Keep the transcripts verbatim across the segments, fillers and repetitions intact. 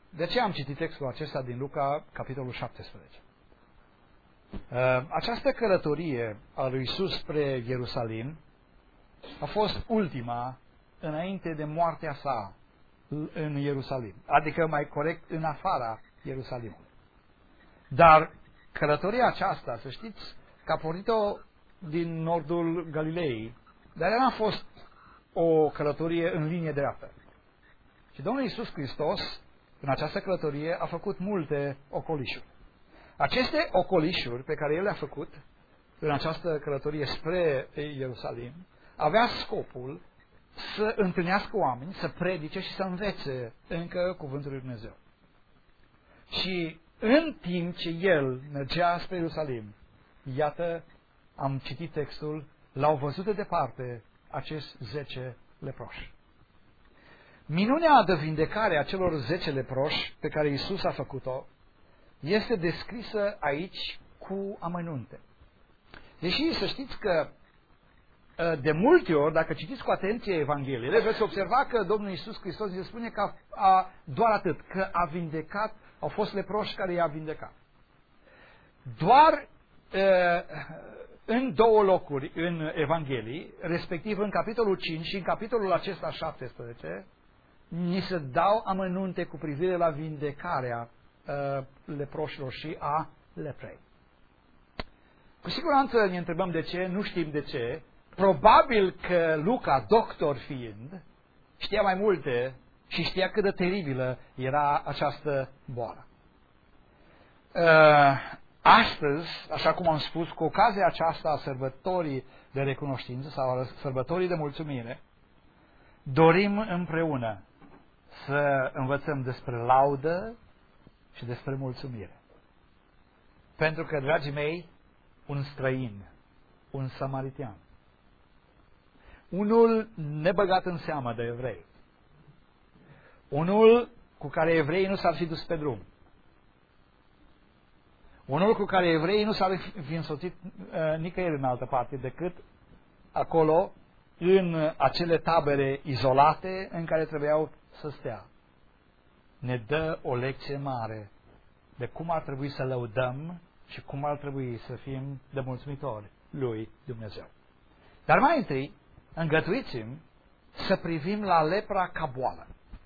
de ce am citit textul acesta din Luca, capitolul șaptesprezece? Această călătorie a lui Iisus spre Ierusalim a fost ultima înainte de moartea sa în Ierusalim, adică mai corect în afara Ierusalimului. Dar călătoria aceasta, să știți, că a pornit-o din nordul Galilei, dar ea n-a fost o călătorie în linie dreaptă. Și Domnul Iisus Hristos, în această călătorie, a făcut multe ocolișuri. Aceste ocolișuri pe care El le-a făcut în această călătorie spre Ierusalim, avea scopul să întâlnească oameni, să predice și să învețe încă cuvântul lui Dumnezeu. Și în timp ce El mergea spre Ierusalim, iată, am citit textul, l-au văzut de departe acești zece leproși. Minunea de vindecare a celor zece leproși pe care Iisus a făcut-o este descrisă aici cu amănunte. Deși să știți că de multe ori, dacă citiți cu atenție Evangheliile, veți observa că Domnul Iisus Hristos ne spune că a, a, doar atât, că a vindecat, au fost leproși care i-a vindecat. Doar e, în două locuri în Evanghelii, respectiv în capitolul cinci și în capitolul acesta șaptesprezece, ni se dau amănunte cu privire la vindecarea uh, leproșilor și a leprei. Cu siguranță ne întrebăm de ce, nu știm de ce. Probabil că Luca, doctor fiind, știa mai multe și știa cât de teribilă era această boală. Uh, astăzi, așa cum am spus, cu ocazia aceasta a sărbătorii de recunoștință sau a sărbătorii de mulțumire, dorim împreună să învățăm despre laudă și despre mulțumire. Pentru că, dragii mei, un străin, un samaritean, unul nebăgat în seamă de evrei, unul cu care evreii nu s-ar fi dus pe drum, unul cu care evreii nu s-ar fi însoțit uh, nicăieri în altă parte decât acolo, în acele tabere izolate în care trebuiau să stea. Ne dă o lecție mare de cum ar trebui să lăudăm și cum ar trebui să fim de mulțumitori lui Dumnezeu. Dar mai întâi, îngăduiți-mi să privim la lepra ca boală.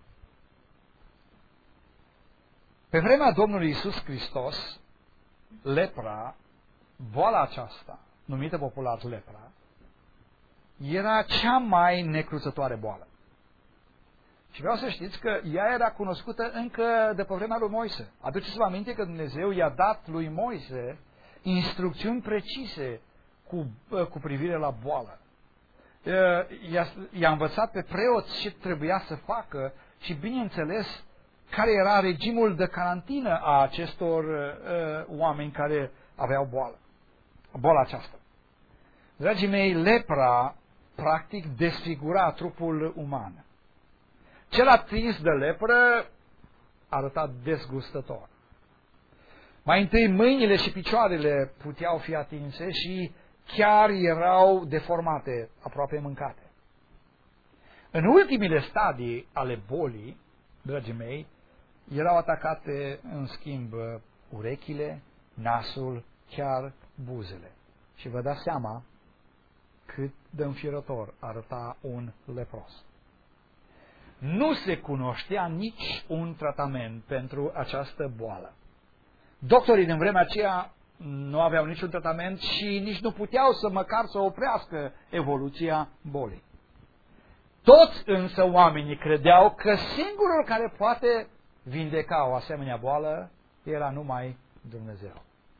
Pe vremea Domnului Iisus Hristos, lepra, boala aceasta, numită popular lepra, era cea mai necruțătoare boală. Și vreau să știți că ea era cunoscută încă de pe vremea lui Moise. Aduceți-vă aminte că Dumnezeu i-a dat lui Moise instrucțiuni precise cu, cu privire la boală. I-a, i-a învățat pe preoți ce trebuia să facă și, bineînțeles, care era regimul de carantină a acestor uh, oameni care aveau boală. Boala aceasta. Dragii mei, lepra practic desfigura trupul uman. Cel atins de lepră arăta dezgustător. Mai întâi mâinile și picioarele puteau fi atinse și chiar erau deformate, aproape mâncate. În ultimile stadii ale bolii, dragii mei, erau atacate în schimb urechile, nasul, chiar buzele. Și vă dați seama cât de înfiorător arăta un lepros. Nu se cunoștea nici un tratament pentru această boală. Doctorii din vremea aceea nu aveau niciun tratament și nici nu puteau să măcar să oprească evoluția bolii. Toți însă oamenii credeau că singurul care poate vindeca o asemenea boală era numai Dumnezeu.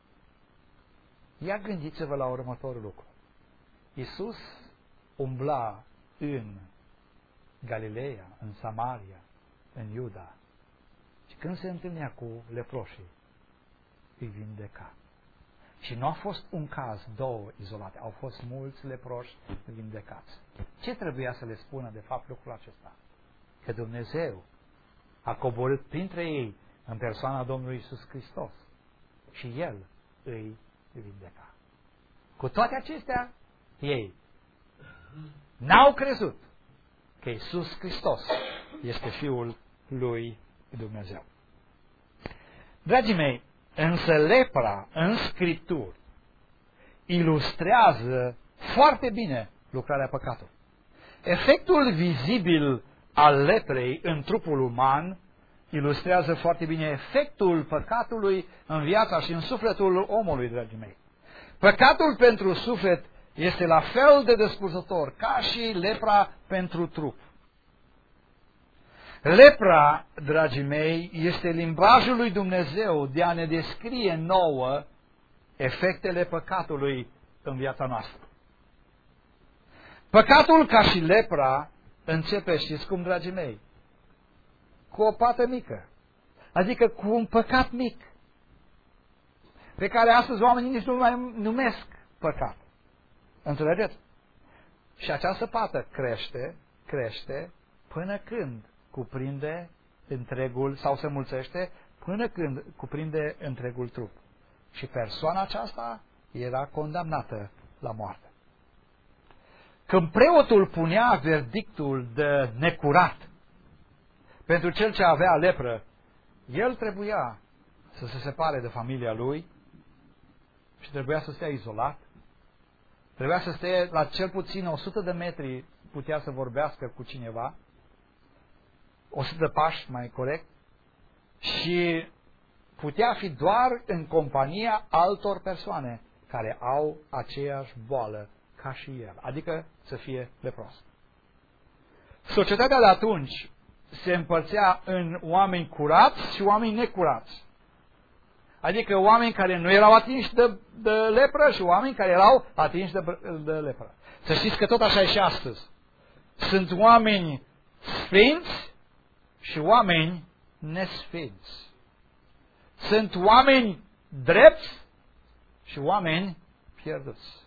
Ia gândiți-vă la următorul lucru. Iisus umbla în Galileea, în Samaria, în Iuda. Și când se întâlnea cu leproșii, îi vindeca. Și nu a fost un caz, două izolate, au fost mulți leproși vindecați. Ce trebuia să le spună de fapt lucrul acesta? Că Dumnezeu a coborât printre ei în persoana Domnului Iisus Hristos și El îi vindeca. Cu toate acestea, ei n-au crezut că Iisus Hristos este Fiul lui Dumnezeu. Dragii mei, însă lepra în Scripturi ilustrează foarte bine lucrarea păcatului. Efectul vizibil al leprei în trupul uman ilustrează foarte bine efectul păcatului în viața și în sufletul omului, dragii mei. Păcatul pentru suflet este la fel de descurcător ca și lepra pentru trup. Lepra, dragii mei, este limbajul lui Dumnezeu de a ne descrie nouă efectele păcatului în viața noastră. Păcatul, ca și lepra, începe, știți cum, dragii mei? Cu o pată mică. Adică cu un păcat mic. Pe care astăzi oamenii nici nu mai numesc păcat. Înțelegeți? Și această pată crește, crește, până când cuprinde întregul, sau se mulțește, până când cuprinde întregul trup. Și persoana aceasta era condamnată la moarte. Când preotul punea verdictul de necurat pentru cel ce avea lepră, el trebuia să se separe de familia lui și trebuia să stea izolat. Trebuia să stea la cel puțin o sută de metri, putea să vorbească cu cineva, o sută de pași mai corect, și putea fi doar în compania altor persoane care au aceeași boală ca și el, adică să fie lepros. Societatea de atunci se împărțea în oameni curați și oameni necurați. Adică oameni care nu erau atinși de, de lepră și oameni care erau atinși de, de lepră. Să știți că tot așa e și astăzi. Sunt oameni sfinți și oameni nesfinți. Sunt oameni drepți și oameni pierduți.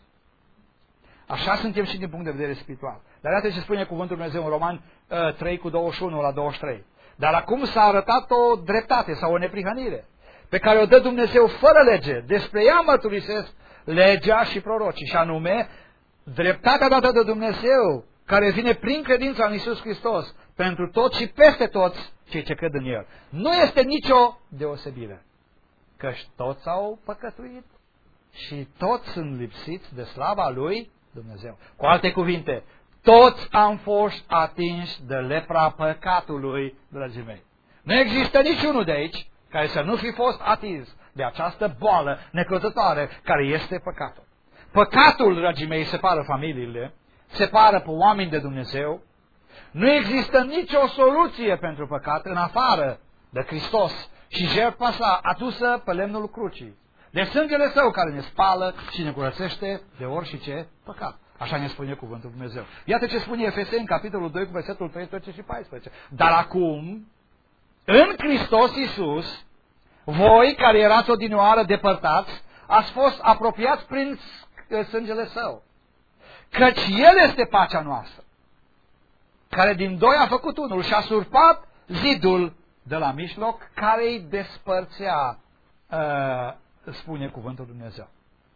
Așa suntem și din punct de vedere spiritual. Dar iată ce spune cuvântul Dumnezeu în Roman uh, trei cu douăzeci și unu la douăzeci și trei. Dar acum s-a arătat o dreptate sau o neprihănire pe care o dă Dumnezeu fără lege. Despre ea mărturisesc legea și prorocii, și anume dreptatea dată de Dumnezeu, care vine prin credința în Iisus Hristos pentru toți și peste toți cei ce cred în El. Nu este nicio deosebire, căci toți au păcătuit și toți sunt lipsiți de slava lui Dumnezeu. Cu alte cuvinte, toți am fost atinși de lepra păcatului, dragii mei. Nu există niciunul de aici care să nu fi fost atins de această boală necrotătoare care este păcatul. Păcatul, dragii mei, separă familiile, separă pe oameni de Dumnezeu. Nu există nicio soluție pentru păcat în afară de Hristos și jertfa sa adusă pe lemnul crucii, de sângele său care ne spală și ne curățește de orice păcat. Așa ne spune cuvântul Dumnezeu. Iată ce spune Efeseni, capitolul doi, cu versetul treisprezece și paisprezece. Dar acum, în Hristos Iisus, voi care erați odinioară depărtați, ați fost apropiați prin sângele Său. Căci El este pacea noastră, care din doi a făcut unul și a surpat zidul de la mijloc, care îi despărțea, uh, spune cuvântul Dumnezeu.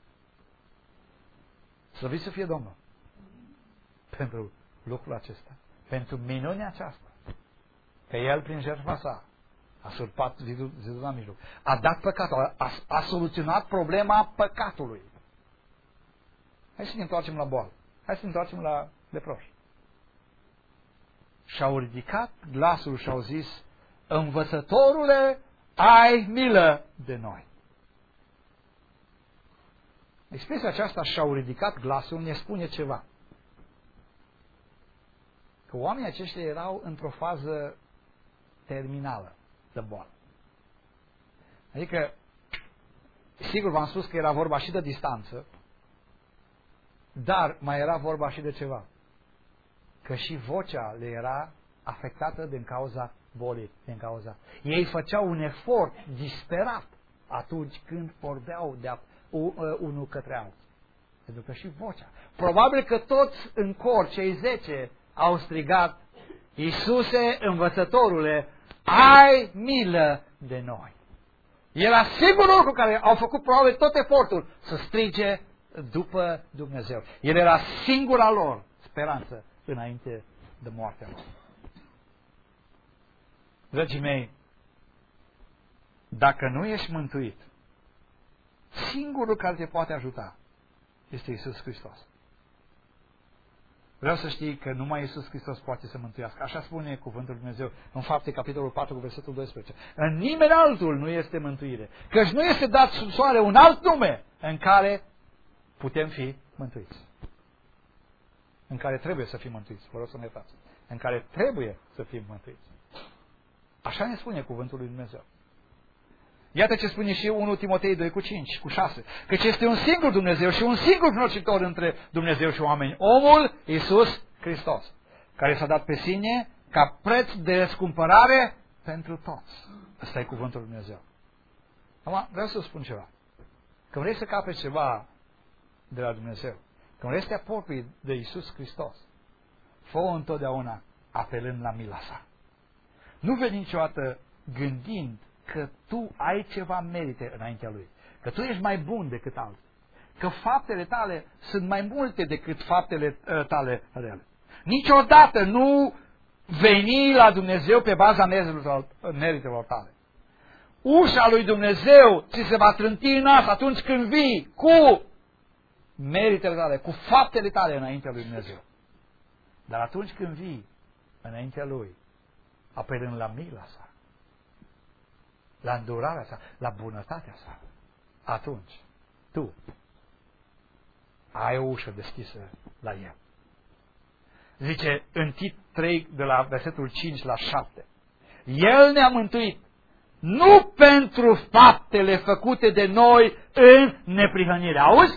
Slăvit să fie Domnul pentru lucrul acesta, pentru minunea aceasta, că El prin jertfa sa a surpat zidul, zidul la mijloc, a dat păcatul, a, a soluționat problema păcatului. Hai să ne întoarcem la boală, hai să ne întoarcem la leproși. Și-au ridicat glasul și au zis: învățătorule, ai milă de noi. Expresia aceasta, și-au ridicat glasul, ne spune ceva. Că oamenii aceștia erau într-o fază terminală de boală. Adică, sigur v-am spus că era vorba și de distanță, dar mai era vorba și de ceva. Că și vocea le era afectată din cauza bolii, din cauza. Ei făceau un efort disperat atunci când vorbeau de unul către altul. Pentru că și vocea. Probabil că toți în cor, cei zece, au strigat: Iisuse, învățătorule, ai milă de noi. Era singurul cu care au făcut probabil tot efortul să strige după Dumnezeu. El era singura lor speranță înainte de moartea lor. Dragii mei, dacă nu ești mântuit, singurul care te poate ajuta este Iisus Hristos. Vreau să știi că numai Iisus Hristos poate să mântuiască. Așa spune cuvântul Lui Dumnezeu în Fapte, capitolul patru, cu versetul doisprezece. În nimeni altul nu este mântuire, căci nu este dat sub soare un alt nume în care putem fi mântuiți. În care trebuie să fim mântuiți. Vă rog să ne iertați. În care trebuie să fim mântuiți. Așa ne spune cuvântul Lui Dumnezeu. Iată ce spune și unu Timotei doi cu cinci, cu șase. Căci este un singur Dumnezeu și un singur prăcitor între Dumnezeu și oameni. Omul Iisus Hristos, care s-a dat pe sine ca preț de răscumpărare pentru toți. Ăsta e cuvântul Lui Dumnezeu. Acum, vreau să spun ceva. Când vrei să capeți ceva de la Dumnezeu, când vrei să te apropii de Iisus Hristos, fă-o întotdeauna apelând la mila sa. Nu veni niciodată gândind că tu ai ceva merite înaintea Lui, că tu ești mai bun decât alții, că faptele tale sunt mai multe decât faptele tale rele. Niciodată nu veni la Dumnezeu pe baza meritelor tale. Ușa lui Dumnezeu ți se va trânti în nas atunci când vii cu meritele tale, cu faptele tale înaintea lui Dumnezeu. Dar atunci când vii înaintea Lui, apelând la mila sa, la îndurarea sa, la bunătatea sa, atunci tu ai o ușă deschisă la El. Zice în Tit trei, de la versetul cinci la șapte, El ne-a mântuit nu pentru faptele făcute de noi în neprihănire. Auzi?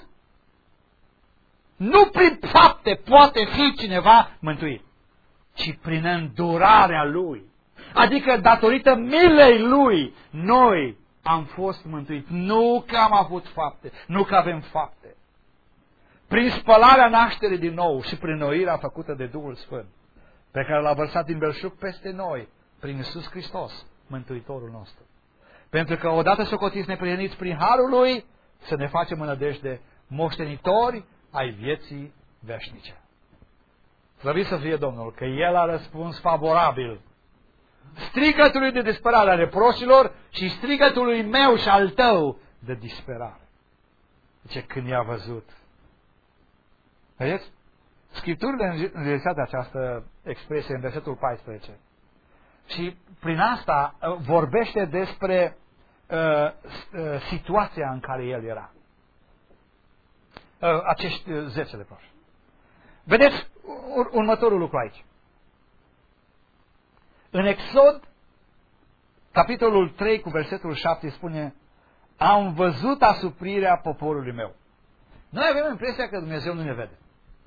Nu prin fapte poate fi cineva mântuit, ci prin îndurarea Lui. Adică datorită milei Lui, noi am fost mântuiți. Nu că am avut fapte, nu că avem fapte. Prin spălarea nașterii din nou și prin noirea făcută de Duhul Sfânt, pe care l-a vărsat din belșug peste noi, prin Iisus Hristos, Mântuitorul nostru. Pentru că odată socotiți neprihăniți prin harul Lui, să ne facem în nădejde moștenitori ai vieții veșnice. Slăvit să fie Domnul, că El a răspuns favorabil strigătului de disperare a reproșilor și strigătului meu și al tău de disperare. Zice, când i-a văzut. Vedeți? Scripturile înregistrează această expresie în versetul paisprezece. Și prin asta vorbește despre uh, uh, situația în care el era. Uh, acești uh, zece leproși. Vedeți ur următorul lucru aici. În Exod, capitolul trei, cu versetul șapte, spune: am văzut asuprirea poporului meu. Noi avem impresia că Dumnezeu nu ne vede.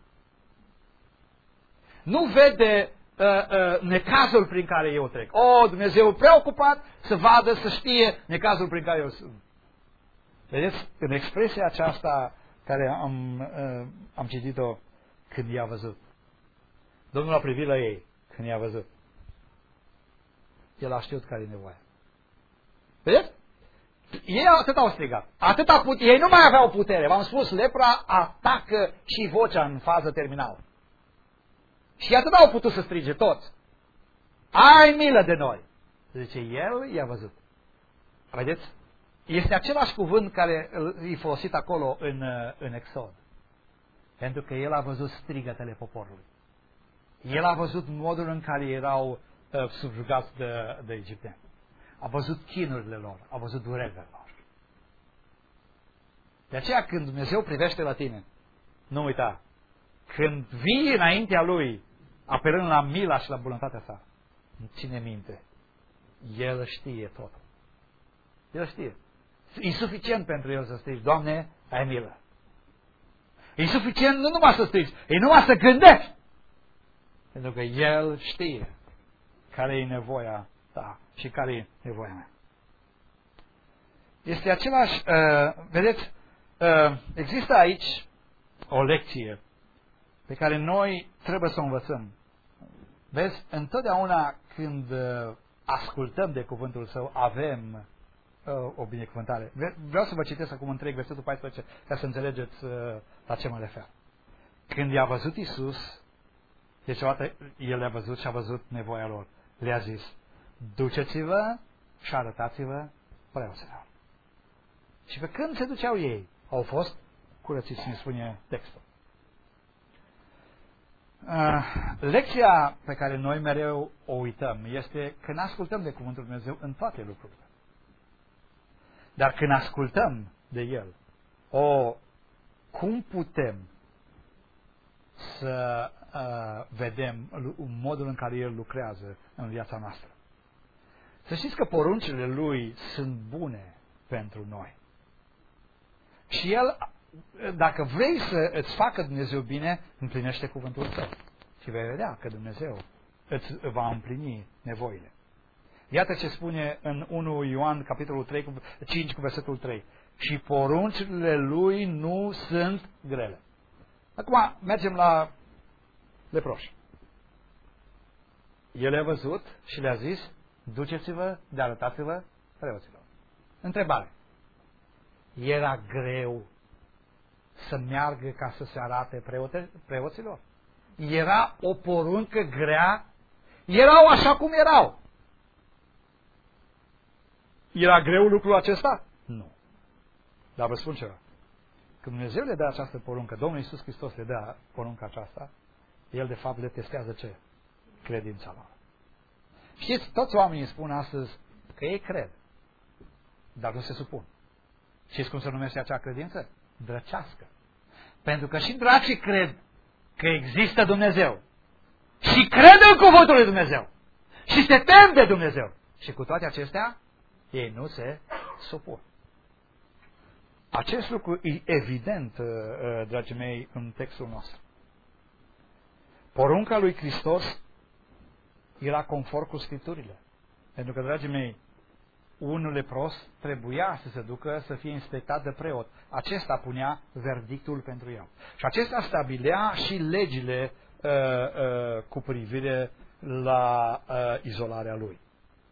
Nu vede uh, uh, necazul prin care eu trec. O, Dumnezeu prea ocupat să vadă, să știe necazul prin care eu sunt. Vedeți, în expresia aceasta care am, uh, am citit-o când i-a văzut. Domnul a privit la ei când i-a văzut. El a știut care e nevoia. Vedeți? Ei atât au strigat. Atâta put- ei nu mai aveau putere. V-am spus, lepra atacă și vocea în fază terminală. Și atât au putut să strige toți. Ai milă de noi. Zice, el i-a văzut. Vedeți? Este același cuvânt care e folosit acolo în, în Exod. Pentru că el a văzut strigătele poporului. El a văzut modul în care erau uh, subjugați de, de egipteni. A văzut chinurile lor, a văzut durerile lor. De aceea când Dumnezeu privește la tine, nu uita, când vii înaintea Lui, apelând la mila și la bunătatea sa, ține minte, El știe totul. El știe. E suficient pentru El să strigi, Doamne, ai milă. E suficient nu numai să strigi, e numai să gândești. Pentru că El știe care e nevoia ta și care e nevoia mea. Este același, uh, vedeți, uh, există aici o lecție pe care noi trebuie să o învățăm. Vezi, întotdeauna când uh, ascultăm de cuvântul Său, avem uh, o binecuvântare. Vreau să vă citesc acum întreg versetul paisprezece ca să înțelegeți uh, la ce mă refer. Când i-a văzut Iisus, deci odată El le-a văzut și a văzut nevoia lor. Le-a zis, duceți-vă și arătați-vă preoților. Și pe când se duceau ei, au fost curățiți, ne spune textul. Uh, lecția pe care noi mereu o uităm este când ascultăm de Cuvântul Lui Dumnezeu în toate lucrurile. Dar când ascultăm de El, o, cum putem să uh, vedem modul în care El lucrează în viața noastră? Să știți că poruncile Lui sunt bune pentru noi. Și El, dacă vrei să îți facă Dumnezeu bine, împlinește cuvântul Tău. Și vei vedea că Dumnezeu îți va împlini nevoile. Iată ce spune în unu Ioan, capitolul trei, cinci, cu versetul trei. Și poruncile Lui nu sunt grele. Acum mergem la leproși. El a văzut și le-a zis, duceți-vă, de arătați-vă preoților. Întrebare. Era greu să meargă ca să se arate preote, preoților? Era o poruncă grea? Erau așa cum erau. Era greu lucrul acesta? Nu. Dar vă spun ceva. Când Dumnezeu le dă această poruncă, Domnul Iisus Hristos le dă porunca aceasta, El de fapt le testează ce? Credința lor. Știți, toți oamenii spun astăzi că ei cred, dar nu se supun. Știți cum se numește acea credință? Drăcească. Pentru că și dracii cred că există Dumnezeu. Și cred în cuvântul lui Dumnezeu. Și se tem de Dumnezeu. Și cu toate acestea, ei nu se supun. Acest lucru e evident, dragii mei, în textul nostru. Porunca lui Hristos era conform cu Scripturile. Pentru că, dragii mei, unul lepros trebuia să se ducă să fie inspectat de preot. Acesta punea verdictul pentru el. Și acesta stabilea și legile uh, uh, cu privire la uh, izolarea lui.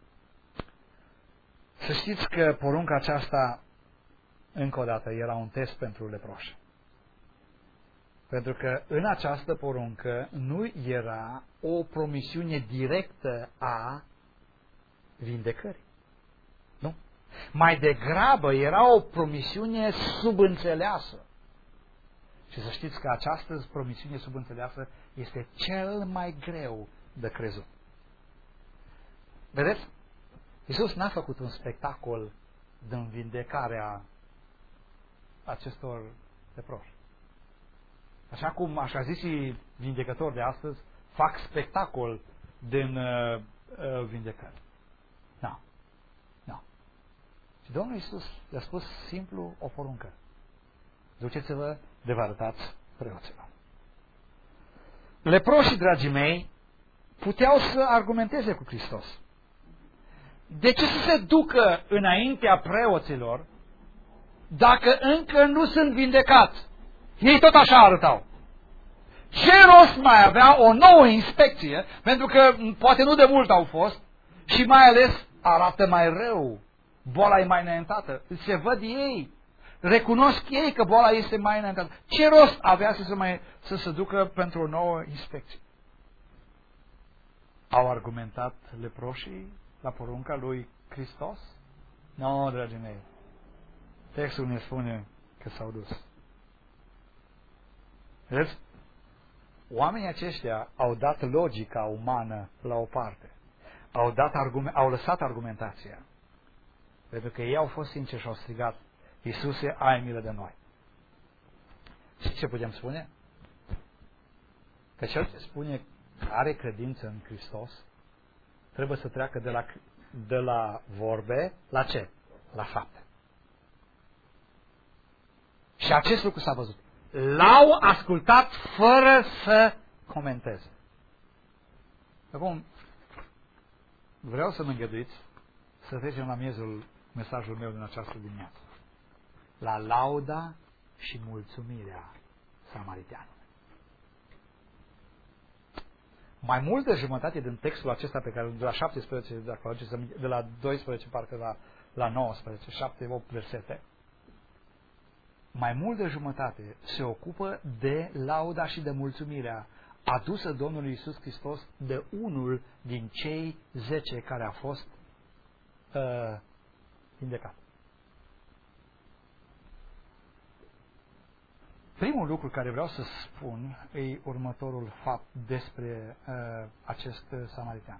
Să știți că porunca aceasta, încă o dată, era un test pentru leproși. Pentru că în această poruncă nu era o promisiune directă a vindecării. Nu? Mai degrabă era o promisiune subînțeleasă. Și să știți că această promisiune subînțeleasă este cel mai greu de crezut. Vedeți? Iisus n-a făcut un spectacol de învindecarea acestor leproși. Așa cum, așa zis vindecători de astăzi, fac spectacol din uh, uh, vindecări. Nu. Nu. Și Domnul Iisus le-a spus simplu o poruncă. Duceți-vă de vă arătați preoților. Leproșii, dragii mei, puteau să argumenteze cu Hristos. De ce să se ducă înaintea preoților dacă încă nu sunt vindecați? Ei tot așa arătau. Ce rost mai avea o nouă inspecție, pentru că poate nu de mult au fost, și mai ales arată mai rău. Boala e mai înaintată. Se văd ei. Recunosc ei că boala este mai înaintată. Ce rost avea să se, mai, să se ducă pentru o nouă inspecție? Au argumentat leproșii la porunca lui Hristos? Nu, no, dragii mei. Textul ne spune că s-au dus. Vedeți? Oamenii aceștia au dat logica umană la o parte. Au, dat argument, au lăsat argumentația. Pentru că ei au fost sinceri și au strigat, Iisuse, ai milă de noi. Și ce putem spune? Că cel ce spune că are credință în Hristos trebuie să treacă de la, de la vorbe la ce? La fapte. Și acest lucru s-a văzut. L-au ascultat fără să comenteze. Acum, vreau să mă îngăduiți să trecem la miezul mesajului meu din această dimineață. La lauda și mulțumirea samariteanului. Mai mult de jumătate din textul acesta pe care de la șaptesprezece, de la doisprezece parcă la, la nouăsprezece, șapte, opt versete, mai mult de jumătate se ocupă de lauda și de mulțumirea adusă Domnului Iisus Hristos de unul din cei zece care a fost uh, vindecat. Primul lucru care vreau să spun e următorul fapt despre uh, acest samaritean.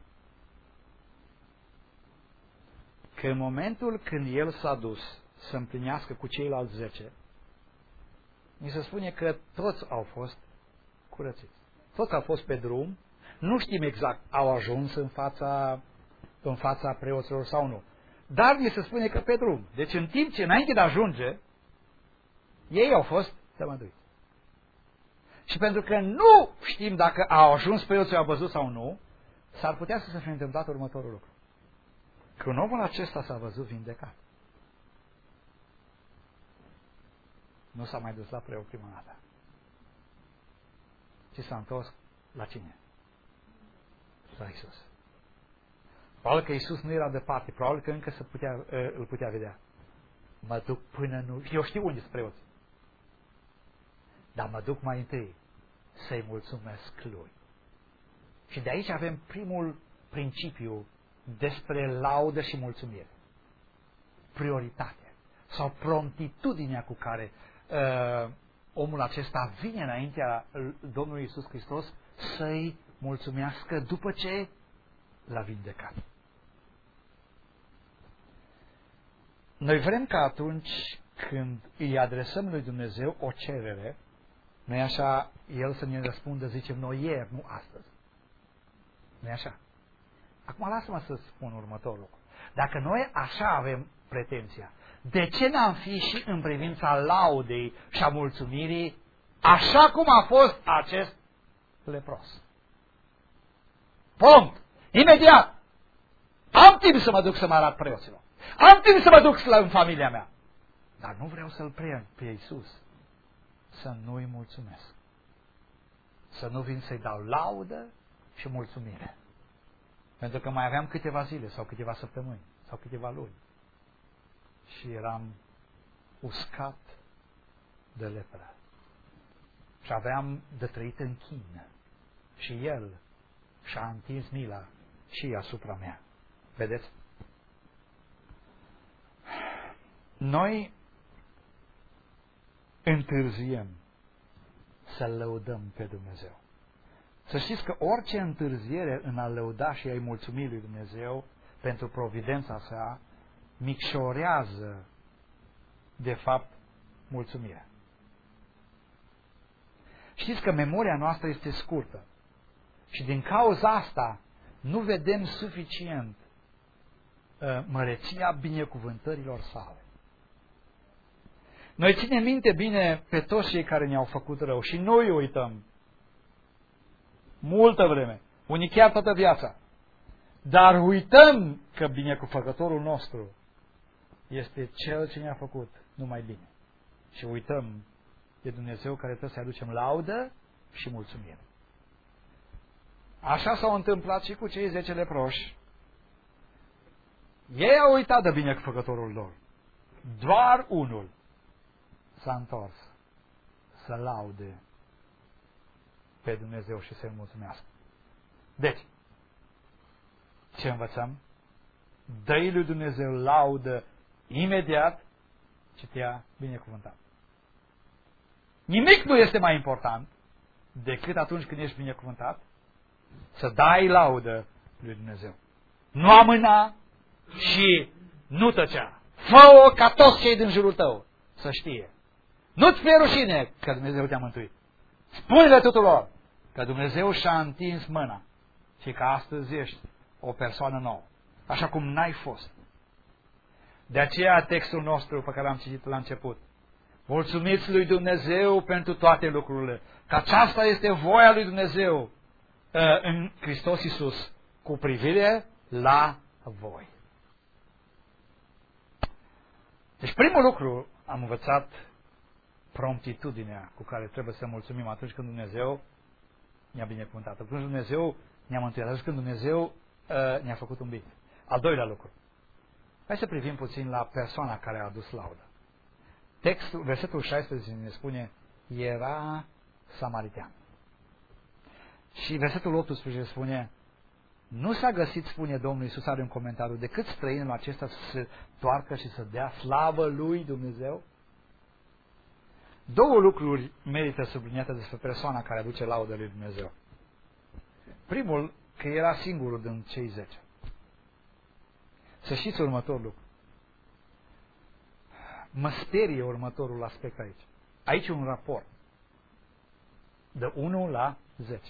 Că în momentul când el s-a dus să împlinească cu ceilalți zece, mi se spune că toți au fost curățiți. Toți au fost pe drum, nu știm exact, au ajuns în fața, în fața preoților sau nu. Dar mi se spune că pe drum. Deci în timp ce înainte de a ajunge, ei au fost tămăduiți. Și pentru că nu știm dacă au ajuns preoții, au văzut sau nu, s-ar putea să se fi întâmplat următorul lucru. Când omul acesta s-a văzut vindecat, nu s-a mai dus la preot prima dată, ci s-a întors la cine? La Iisus. Probabil că Iisus nu era departe, probabil că încă se putea, îl putea vedea. Mă duc până nu... Eu știu unde sunt preoți. Dar mă duc mai întâi să-i mulțumesc lui. Și de aici avem primul principiu despre laudă și mulțumire. Prioritate sau promptitudinea cu care uh, omul acesta vine înaintea Domnului Iisus Hristos să-i mulțumească după ce l-a vindecat. Noi vrem că atunci când îi adresăm lui Dumnezeu o cerere, nu-i așa, El să ne răspundă, zicem noi ieri, nu astăzi. Nu-i așa? Acum lasă-mă să spun următorul lucru. Dacă noi așa avem pretenția, de ce n-am fi și în privința laudei și a mulțumirii așa cum a fost acest lepros? Punct! Imediat! Am timp să mă duc să mă arăt preoților. Am timp să mă duc la în familia mea. Dar nu vreau să-L prind pe Iisus. Să nu-i mulțumesc. Să nu vin să-i dau laudă și mulțumire. Pentru că mai aveam câteva zile sau câteva săptămâni sau câteva luni. Și eram uscat de lepră. Și aveam de trăit în chin. Și El și-a întins mila și asupra mea. Vedeți? Noi întârziem să lăudăm pe Dumnezeu. Să știți că orice întârziere în a lăuda și a-i mulțumi lui Dumnezeu pentru providența sa, micșorează, de fapt, mulțumirea. Știți că memoria noastră este scurtă și din cauza asta nu vedem suficient uh, măreția binecuvântărilor sale. Noi ținem minte bine pe toți cei care ne-au făcut rău și noi uităm multă vreme, unii chiar toată viața. Dar uităm că binecufăcătorul nostru este Cel ce ne-a făcut numai bine. Și uităm de Dumnezeu care trebuie să-i aducem laudă și mulțumire. Așa s-a întâmplat și cu cei zece leproși. Ei au uitat de binecufăcătorul lor. Doar unul s-a întors să laude pe Dumnezeu și să-i mulțumească. Deci, ce învățăm? Dă-i lui Dumnezeu laudă imediat ce te-a binecuvântat. Nimic nu este mai important decât atunci când ești binecuvântat să dai laudă lui Dumnezeu. Nu amâna și nu tăcea. Fă-o ca toți cei din jurul tău să știe. Nu-ți fie rușine că Dumnezeu te-a mântuit. Spune-le tuturor că Dumnezeu și-a întins mâna și că astăzi ești o persoană nouă, așa cum n-ai fost. De aceea textul nostru pe care l-am citit la început. Mulțumiți lui Dumnezeu pentru toate lucrurile, că aceasta este voia lui Dumnezeu în Hristos Iisus cu privire la voi. Deci primul lucru am învățat promptitudinea cu care trebuie să mulțumim atunci când Dumnezeu ne-a binecuvântat, atunci când Dumnezeu ne-a mântuit, atunci când Dumnezeu uh, ne-a făcut un bine. Al doilea lucru. Hai să privim puțin la persoana care a adus laudă. Textul, versetul șaisprezece ne spune, era samaritean. Și versetul optsprezece spune, Nu s-a găsit, spune Domnul Iisus, are un comentariu, decât străinul acesta să se toarcă și să dea slavă lui Dumnezeu? Două lucruri merită subliniate despre persoana care aduce laudă lui Dumnezeu. Primul, că era singurul din cei zece. Să știți următorul lucru. Mă sperie următorul aspect aici. Aici e un raport. De unu la zece.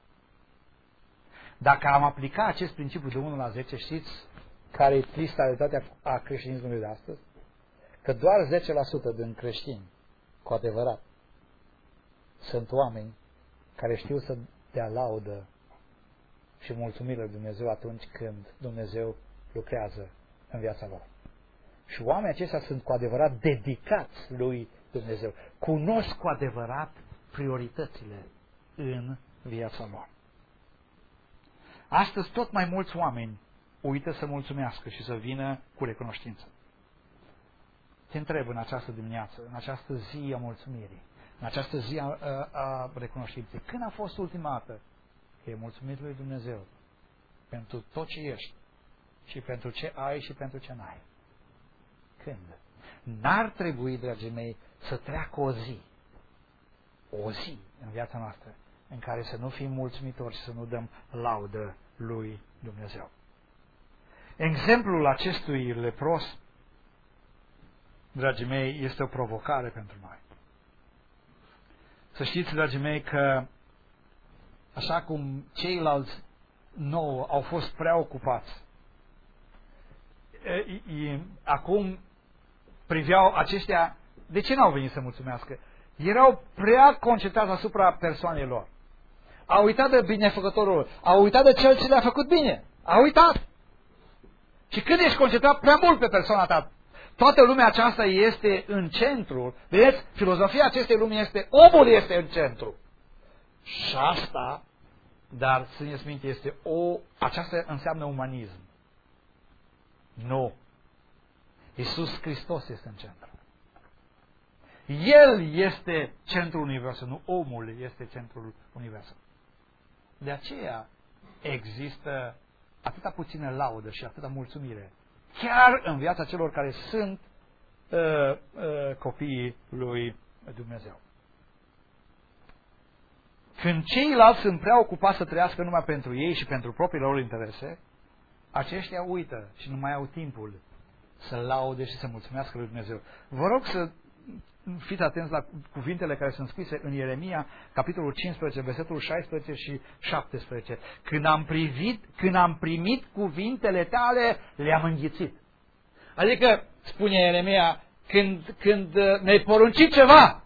Dacă am aplicat acest principiu de unu la zece, știți care e trista realitatea a creștinismului de astăzi? Că doar zece la sută din creștini, cu adevărat, sunt oameni care știu să dea laudă și mulțumire lui Dumnezeu atunci când Dumnezeu lucrează în viața lor. Și oamenii aceștia sunt cu adevărat dedicați lui Dumnezeu. Cunosc cu adevărat prioritățile în viața lor. Astăzi tot mai mulți oameni uită să mulțumească și să vină cu recunoștință. Te întreb în această dimineață, în această zi a mulțumirii, în această zi a, a, a recunoștinței, când a fost ultima dată că e mulțumit lui Dumnezeu pentru tot ce ești și pentru ce ai și pentru ce n-ai? Când? N-ar trebui, dragii mei, să treacă o zi, o zi în viața noastră, în care să nu fim mulțumitori și să nu dăm laudă lui Dumnezeu. Exemplul acestui lepros, dragii mei, este o provocare pentru noi. Să știți, dragii mei, că așa cum ceilalți nouă au fost prea ocupați, acum priveau aceștia, de ce n-au venit să mulțumească? Erau prea concentrați asupra persoanei lor. Au uitat de binefăcătorul, au uitat de cel ce le-a făcut bine. Au uitat. Și când ești concentrat prea mult pe persoana ta, toată lumea aceasta este în centru. Vedeți, filozofia acestei lumi este, omul este în centru. Și asta, dar țineți minte, este o, aceasta înseamnă umanism. Nu. Iisus Hristos este în centru. El este centrul universului, nu omul este centrul universului. De aceea există atâta puțină laudă și atâta mulțumire, chiar în viața celor care sunt uh, uh, copiii lui Dumnezeu. Când ceilalți sunt prea ocupați să trăiască numai pentru ei și pentru propriile lor interese, aceștia uită și nu mai au timpul să laude și să mulțumească lui Dumnezeu. Vă rog să fiți atenți la cuvintele care sunt scrise în Ieremia, capitolul cincisprezece, versetul șaisprezece și șaptesprezece. Când am privit, când am primit cuvintele tale, le-am înghițit. Adică, spune Ieremia, când, când ne-ai poruncit ceva,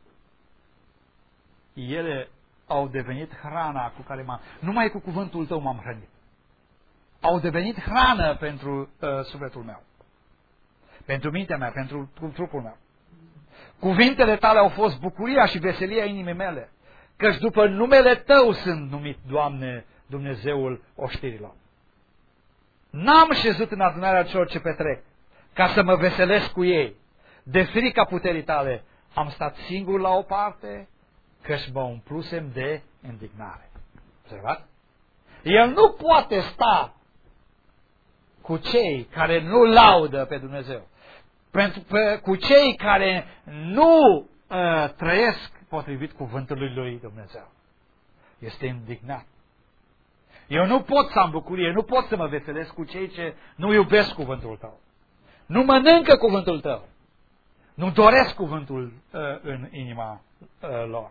ele au devenit hrana cu care m-am... Numai cu cuvântul tău m-am hrănit. Au devenit hrană pentru uh, sufletul meu. Pentru mintea mea, pentru trupul meu. Cuvintele tale au fost bucuria și veselia inimii mele, căci după numele tău sunt numit, Doamne, Dumnezeul oștirilor. N-am șezut în adunarea celor ce petrec, ca să mă veselesc cu ei. De frica puterii tale am stat singur la o parte, căci mă umplusem de indignare. Observați? El nu poate sta cu cei care nu laudă pe Dumnezeu. Pentru, pe, cu cei care nu uh, trăiesc potrivit cuvântului lui Dumnezeu. Este indignat. Eu nu pot să am bucurie, nu pot să mă veselesc cu cei ce nu iubesc cuvântul tău. Nu mănâncă cuvântul tău. Nu doresc cuvântul uh, în inima uh, lor.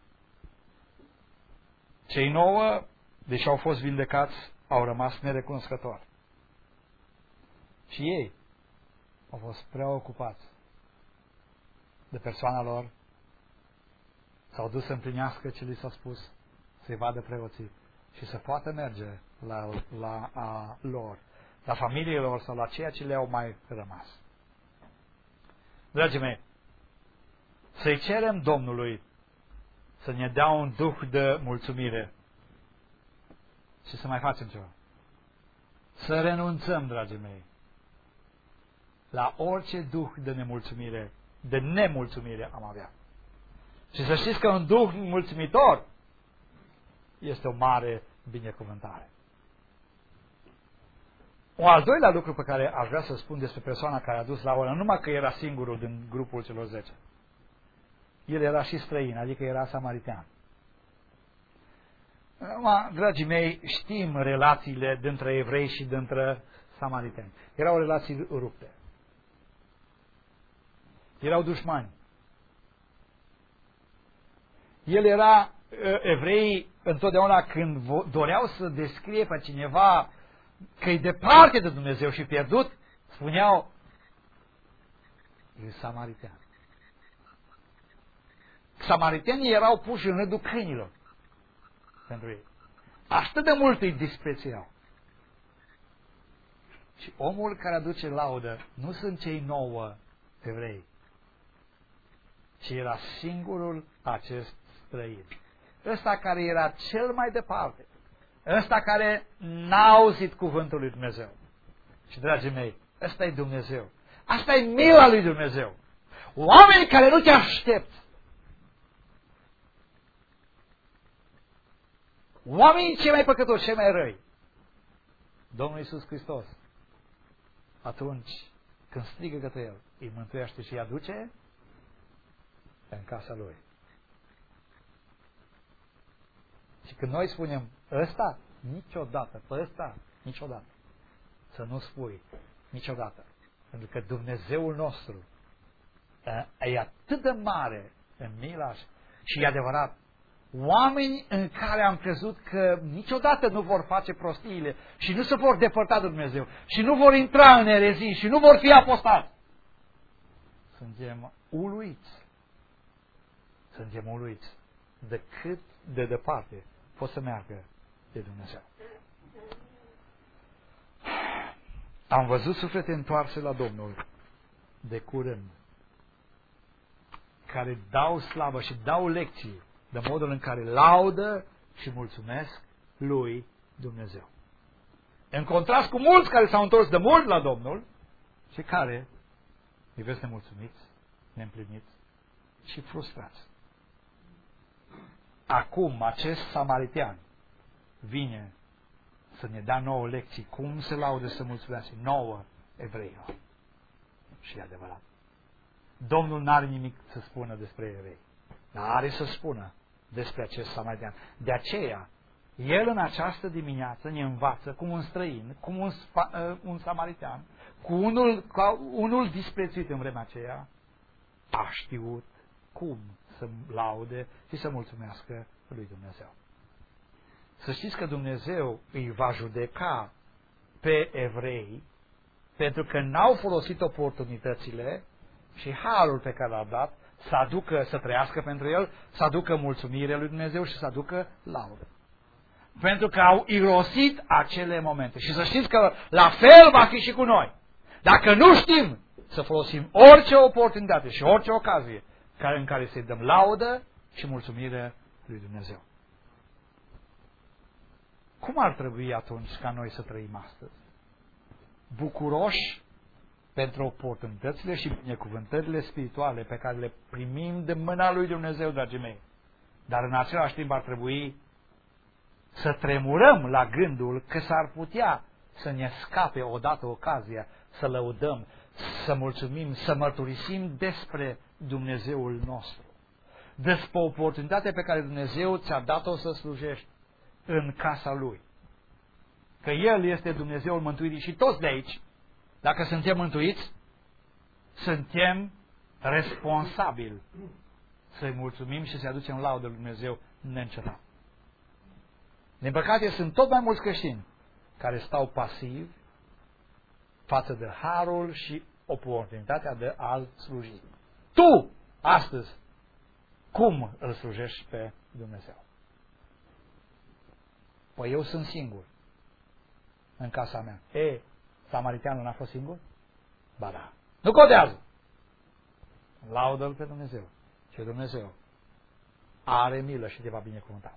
Cei nouă, deși au fost vindecați, au rămas nerecunoscători. Și ei au fost prea ocupați de persoana lor, s-au dus să împlinească ce li s-a spus, să-i vadă preoții și să poată merge la, la a lor, la familiile lor sau la ceea ce le-au mai rămas. Dragii mei, să-i cerem Domnului să ne dea un duh de mulțumire și să mai facem ceva. Să renunțăm, dragii mei, la orice duh de nemulțumire, de nemulțumire am avea. Și să știți că un duh mulțumitor este o mare binecuvântare. Un al doilea lucru pe care aș vrea să spun despre persoana care a dus laudă, nu numai că era singurul din grupul celor zece. El era și străin, adică era samaritean. Acum, dragii mei, știm relațiile dintre evrei și dintre samariteni. Erau relații rupte. Erau dușmani. El era, evreii, întotdeauna când doreau să descrie pe cineva că e departe de Dumnezeu și pierdut, spuneau, e samaritean. Samaritenii erau puși în rândul câinilor pentru ei. Atât de mult îi disprețuiau. Și omul care aduce laudă nu sunt cei nouă evrei, ci era singurul acest străin. Ăsta care era cel mai departe. Ăsta care n-a auzit cuvântul lui Dumnezeu. Și, dragii mei, ăsta e Dumnezeu. Asta e mila lui Dumnezeu. Oamenii care nu te aștepți. Oamenii cei mai păcătoși, cei mai răi. Domnul Iisus Hristos, atunci când strigă către El, îi mântuiește și îi aduce în casa Lui. Și când noi spunem ăsta, niciodată, pe ăsta, niciodată. Să nu spui niciodată. Pentru că Dumnezeul nostru e atât de mare în mila și e adevărat. Oameni în care am crezut că niciodată nu vor face prostiile și nu se vor depărta de Dumnezeu și nu vor intra în erezii și nu vor fi apostați. Suntem uluiți. Suntem uluiți de cât de departe pot să meargă de Dumnezeu. Am văzut suflete întoarse la Domnul de curând, care dau slavă și dau lecții de modul în care laudă și mulțumesc lui Dumnezeu. În contrast cu mulți care s-au întors de mult la Domnul și care îi vezi nemulțumiți, neîmpliniți și frustrați. Acum acest samaritean vine să ne dea nouă lecții cum se laudă să mulțumească nouă evreilor. Și e adevărat. Domnul n-are nimic să spună despre evrei, dar are să spună despre acest samaritean. De aceea, el în această dimineață ne învață cum un străin, cum un, spa, un samaritean, cu unul, cu unul disprețuit în vremea aceea, a știut cum să laude și să mulțumească lui Dumnezeu. Să știți că Dumnezeu îi va judeca pe evrei pentru că n-au folosit oportunitățile și harul pe care l-a dat să aducă, să trăiască pentru el, să aducă mulțumire lui Dumnezeu și să aducă laudă. Pentru că au irosit acele momente. Și să știți că la fel va fi și cu noi. Dacă nu știm să folosim orice oportunitate și orice ocazie care, în care să-i dăm laudă și mulțumire lui Dumnezeu. Cum ar trebui atunci ca noi să trăim astăzi? Bucuroși pentru oportunitățile și binecuvântările spirituale pe care le primim de mâna lui Dumnezeu, dragii mei. Dar în același timp ar trebui să tremurăm la gândul că s-ar putea să ne scape odată ocazia să lăudăm, să mulțumim, să mărturisim despre Dumnezeul nostru. Despre oportunitatea pe care Dumnezeu ți-a dat-o să slujești în casa Lui. Că El este Dumnezeul mântuirii și toți de aici, dacă suntem mântuiți, suntem responsabili să-i mulțumim și să-i aducem laudă lui Dumnezeu neîncetat. Din păcate, sunt tot mai mulți creștini care stau pasivi față de harul și oportunitatea de a-L sluji. Tu, astăzi, cum îl slujești pe Dumnezeu? Păi eu sunt singur în casa mea. E, samariteanul n-a fost singur? Ba da. Nu contează. Laudă-L pe Dumnezeu. Și Dumnezeu are milă și te va binecuvânta.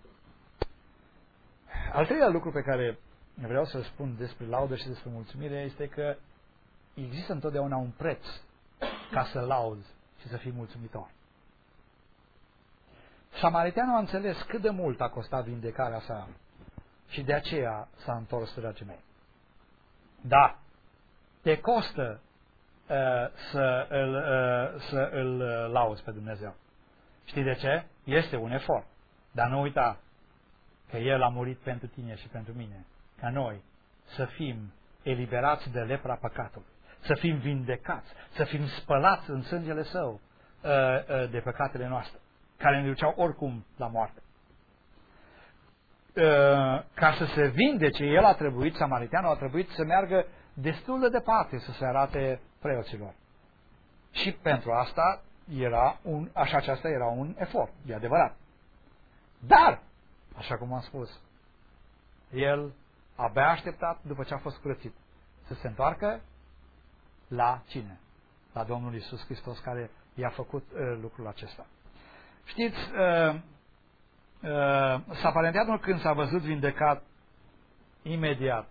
Al treilea lucru pe care vreau să spun despre laudă și despre mulțumire este că există întotdeauna un preț ca să lauzi și să fii mulțumitor. Samariteanul a înțeles cât de mult a costat vindecarea sa și de aceea s-a întors, dragii mei. Da, te costă uh, să, îl, uh, să îl lauzi pe Dumnezeu. Știi de ce? Este un efort. Dar nu uita că El a murit pentru tine și pentru mine, ca noi să fim eliberați de lepra păcatului, să fim vindecați, să fim spălați în sângele Său de păcatele noastre, care ne duceau oricum la moarte. Ca să se vindece, El a trebuit, samariteanul a trebuit să meargă destul de departe să se arate preoților. Și pentru asta era un, așa aceasta era un efort, e adevărat. Dar, așa cum am spus, El abia a așteptat, după ce a fost curățit, să se întoarcă la cine? La Domnul Iisus Hristos, care i-a făcut uh, lucrul acesta. Știți, uh, uh, samariteanul când s-a văzut vindecat, imediat,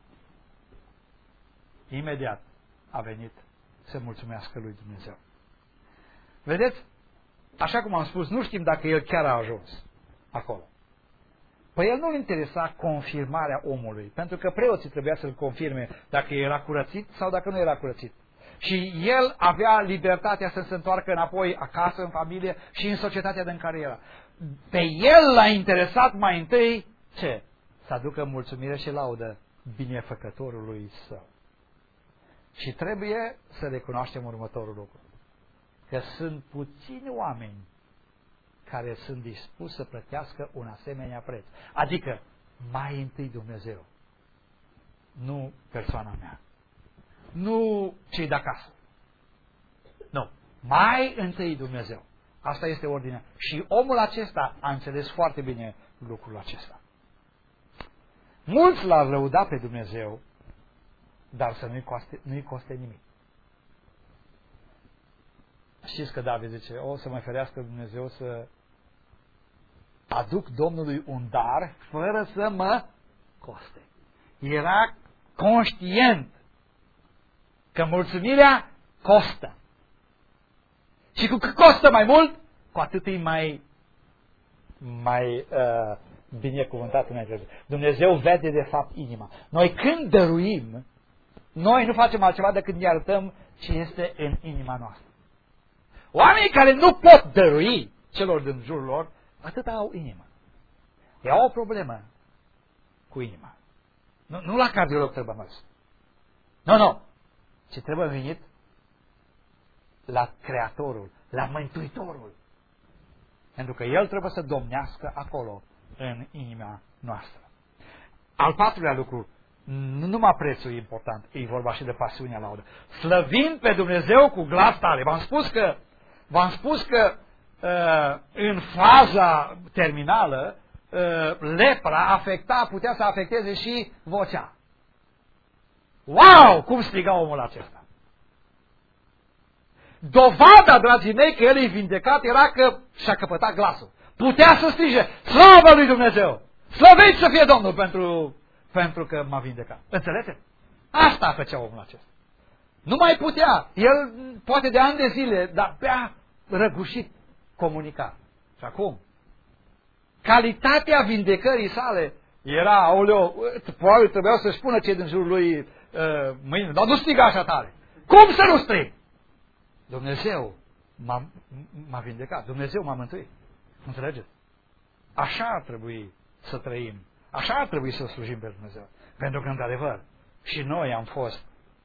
imediat a venit să mulțumească lui Dumnezeu. Vedeți? Așa cum am spus, nu știm dacă el chiar a ajuns acolo. Păi el nu-l interesa confirmarea omului, pentru că preoții trebuia să-l confirme dacă era curățit sau dacă nu era curățit. Și el avea libertatea să se întoarcă înapoi acasă, în familie și în societatea din care era. Pe el l-a interesat mai întâi ce? Să aducă mulțumire și laudă binefăcătorului Său. Și trebuie să recunoaștem următorul lucru. Că sunt puțini oameni care sunt dispuși să plătească un asemenea preț. Adică, mai întâi Dumnezeu. Nu persoana mea. Nu cei de acasă. Nu. Mai întâi Dumnezeu. Asta este ordinea. Și omul acesta a înțeles foarte bine lucrul acesta. Mulți l-ar lăuda pe Dumnezeu, dar să nu-i coste, nu-i coste nimic. Știți că David zice, o să mă ferească Dumnezeu să aduc Domnului un dar fără să mă coste. Era conștient că mulțumirea costă. Și cu cât costă mai mult, cu atât e mai, mai uh, binecuvântat înainte. Dumnezeu vede de fapt inima. Noi când dăruim, noi nu facem altceva decât ne arătăm ce este în inima noastră. Oamenii care nu pot dărui celor din jurul lor, atât au inimă. Ei au o problemă cu inima. Nu, nu la cardiolog trebuie mers. Nu, nu. Ce trebuie venit la Creatorul, la Mântuitorul. Pentru că El trebuie să domnească acolo, în inima noastră. Al patrulea lucru, nu numai prețul e important, e vorba și de pasiunea laudă. Slăvind pe Dumnezeu cu glas tare. V-am spus că, v-am spus că uh, în faza terminală, uh, lepra afecta, putea să afecteze și vocea. Wow! Cum striga omul acesta? Dovada, dragii mei, că el e vindecat era că și-a căpătat glasul. Putea să strige, slavă lui Dumnezeu! Slăvit să fie Domnul pentru, pentru că m-a vindecat. Înțelegeți? Asta făcea omul acesta. Nu mai putea. El, poate de ani de zile, dar pe-a răgușit comunica. Și acum, calitatea vindecării sale era, aoleo, probabil trebuiau să-și spună cei din jurul lui uh, mâine, dar nu striga așa tare. Cum să nu strig? Dumnezeu m-a, m-a vindecat, Dumnezeu m-a mântuit. Înțelegeți? Așa ar trebui să trăim. Așa ar trebui să slujim pe Dumnezeu. Pentru că, într-adevăr, și noi am fost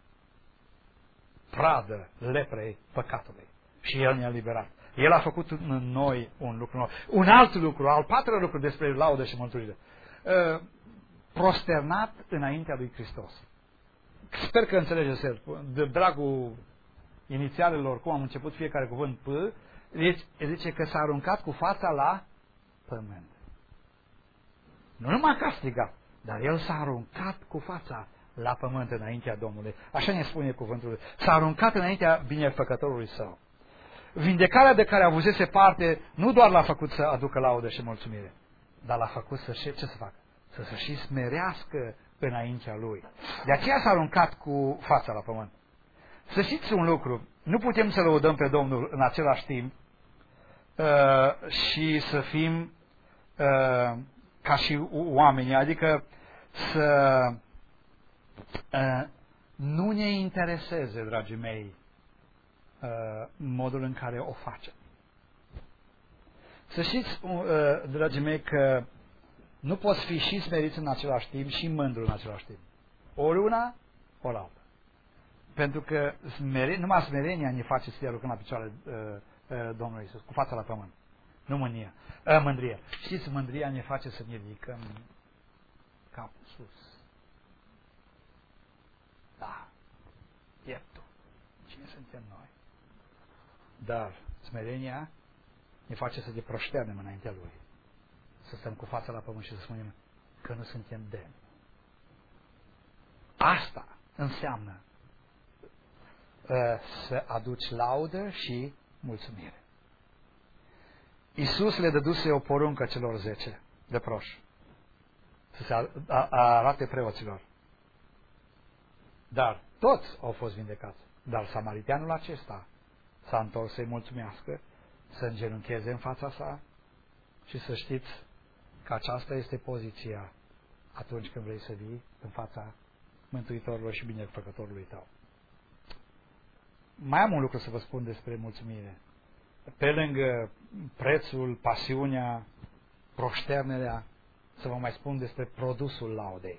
pradă leprei păcatului. Și El ne-a liberat. El a făcut în noi un lucru nou. Un alt lucru, al patrulea lucru despre laudă și mântuire. Uh, prosternat înaintea lui Hristos. Sper că înțelegeți, de dragul inițialelor, cum am început fiecare cuvânt P, deci, zice că s-a aruncat cu fața la pământ. Nu numai că a strigat, dar el s-a aruncat cu fața la pământ înaintea Domnului. Așa ne spune cuvântul. S-a aruncat înaintea binefăcătorului Său. Vindecarea de care avusese parte nu doar l-a făcut să aducă laudă și mulțumire, dar l-a făcut să ce să facă? Să se și smerească înaintea Lui. De aceea s-a aruncat cu fața la pământ. Să știți un lucru, nu putem să lăudăm pe Domnul în același timp uh, și să fim uh, ca și oamenii, adică să uh, nu ne intereseze, dragii mei, modul în care o facem. Să știți, dragii mei, că nu poți fi și smerit în același timp și mândru în același timp. Ori una, ori alta. Pentru că smere, numai smerenia ne face să ne aruncăm la picioare uh, uh, Domnului Iisus, cu fața la pământ. Nu mânia, uh, mândria. Știți, mândria ne face să ne ridicăm capul sus. Da, pieptul. Cine suntem noi? Dar smerenia ne face să ne proșternem înaintea Lui. Să stăm cu fața la pământ și să spunem că nu suntem demni. Asta înseamnă uh, să aduci laudă și mulțumire. Iisus le dăduse o poruncă celor zece leproși să se arate preoților. Dar toți au fost vindecați. Dar samariteanul acesta s-a întors să-i mulțumească, să îngenuncheze în fața sa și să știți că aceasta este poziția atunci când vrei să vii în fața Mântuitorului și Binefăcătorului tău. Mai am un lucru să vă spun despre mulțumire. Pe lângă prețul, pasiunea, proșternerea, să vă mai spun despre produsul laudei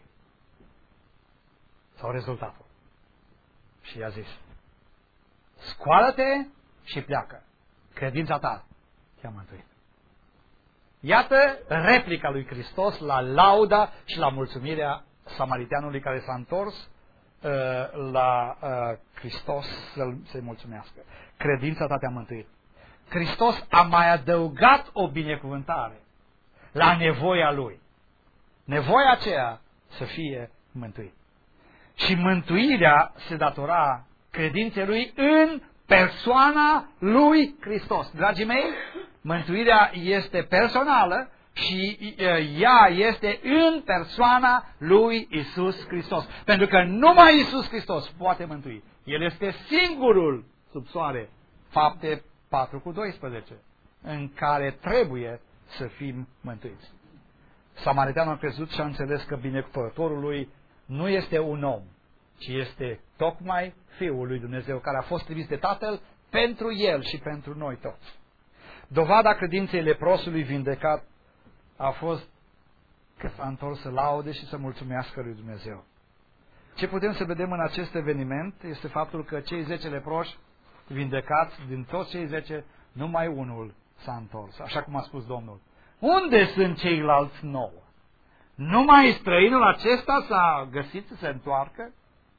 sau rezultatul. Și i-a zis: scoală-te și pleacă. Credința ta te-a mântuit. Iată replica lui Hristos la lauda și la mulțumirea samariteanului care s-a întors uh, la uh, Hristos să-i mulțumească. Credința ta te-a mântuit. Hristos a mai adăugat o binecuvântare la nevoia lui. Nevoia aceea să fie mântuit. Și mântuirea se datora credinței lui în persoana lui Hristos. Dragii mei, mântuirea este personală și ea este în persoana lui Iisus Hristos. Pentru că numai Iisus Hristos poate mântui. El este singurul sub soare, Fapte patru cu doisprezece, în care trebuie să fim mântuiți. Samariteanul a crezut și a înțeles că binecuvântorul lui nu este un om, ci este tocmai Fiul lui Dumnezeu, care a fost trimis de Tatăl pentru el și pentru noi toți. Dovada credinței leprosului vindecat a fost că s-a întors să laude și să mulțumească lui Dumnezeu. Ce putem să vedem în acest eveniment este faptul că cei zece leproși vindecați, din toți cei zece, numai unul s-a întors, așa cum a spus Domnul. Unde sunt ceilalți nouă? Numai străinul acesta s-a găsit să se întoarcă?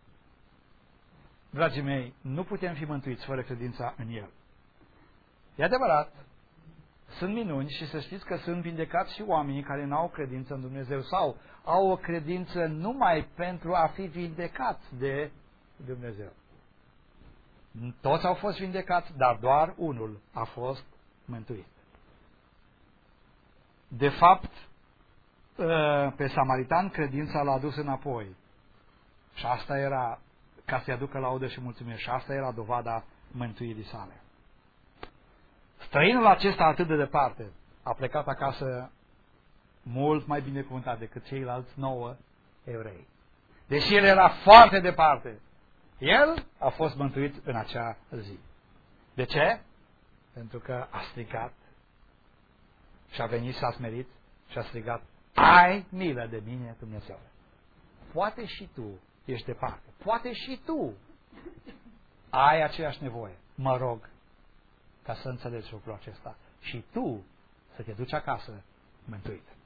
Dragii mei, nu putem fi mântuiți fără credința în El. E adevărat, sunt minuni și să știți că sunt vindecați și oamenii care nu au credință în Dumnezeu sau au o credință numai pentru a fi vindecați de Dumnezeu. Toți au fost vindecați, dar doar unul a fost mântuit. De fapt, pe samaritan credința l-a adus înapoi. Și asta era ca să-i aducă laudă și mulțumire. Și asta era dovada mântuirii sale. Străinul acesta atât de departe a plecat acasă mult mai binecuvântat decât ceilalți nouă evrei. Deși el era foarte departe, el a fost mântuit în acea zi. De ce? Pentru că a strigat și a venit și a smerit și a strigat: ai milă de mine, Dumnezeu. Poate și tu ești departe. Poate și tu ai aceeași nevoie. Mă rog ca să înțelegi lucrul acesta și tu să te duci acasă mântuit.